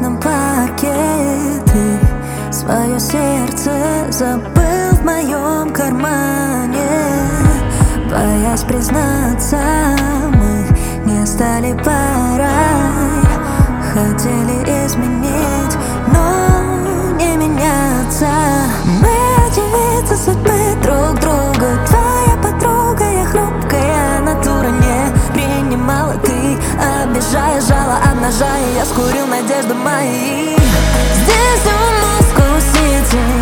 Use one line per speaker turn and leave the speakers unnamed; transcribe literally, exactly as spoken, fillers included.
красном парке. Ты свое сердце забыл в моем кармане. Боясь признаться, мы не стали парой. Хотели изменить, но не меняться. Мы девицы судьбы друг друга. Твоя подруга, я хрупкая натура. Не принимала ты, обижая, жала, обнажая. Я скурил надежды мои. Здесь, в Москву-Сити,